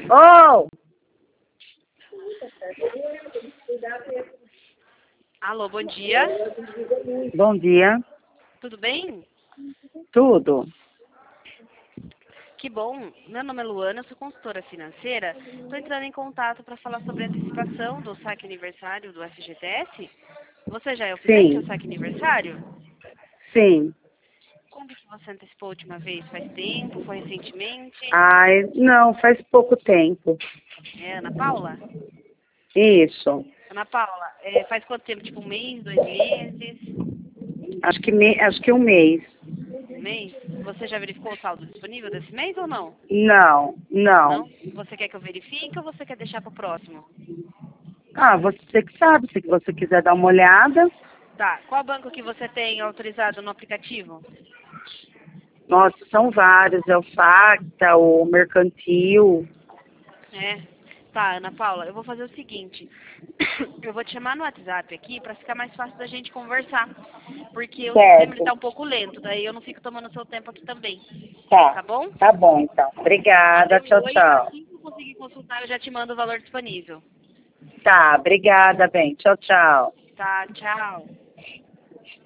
Oh, Alô, bom dia. bom dia. Tudo bem? Tudo? Que bom. Meu nome é Luana, eu sou consultora financeira. Estou entrando em contato para falar sobre a antecipação do saque aniversário do FGTS. Você já é o cliente Sim, do saque aniversário? sim. Quando que você antecipou a última vez? Faz tempo? Foi recentemente? Ai, não, faz pouco tempo. É Ana Paula? Isso. Ana Paula, faz quanto tempo? Tipo um mês, 2 meses? Acho que um mês. Um mês? Você já verificou o saldo disponível desse mês ou não? Não, não. Não? Você quer que eu verifique ou você quer deixar para o próximo? Ah, você que sabe, se você quiser dar uma olhada. Tá. Qual banco que você tem autorizado no aplicativo? Nossa, são vários, é o Facta, o Mercantil. É. Tá, Ana Paula, eu vou fazer o seguinte. Eu vou te chamar no WhatsApp aqui pra ficar mais fácil da gente conversar. Porque o sistema ele Certo. tá um pouco lento, daí eu não fico tomando seu tempo aqui também. Tá. Tá bom? Tá bom, então. Manda Obrigada, um tchau, oi, tchau. assim que eu conseguir consultar, eu já te mando o valor disponível. Tá, obrigada, bem. Tchau, tchau. Tá, tchau.